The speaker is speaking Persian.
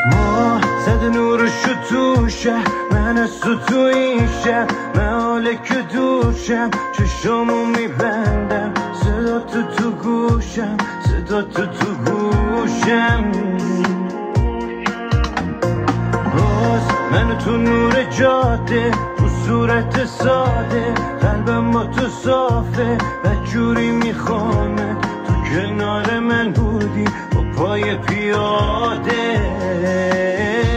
ما زد نورشو تو شهر، من از تو این شهر، من حاله که دوشم چشامو میبندم، صدا تو گوشم، صدا تو گوشم. باز من تو نور جاده، تو صورت ساده، قلبم با تو صافه و جوری میخوامه، تو کنار من بودی با پای پیاده.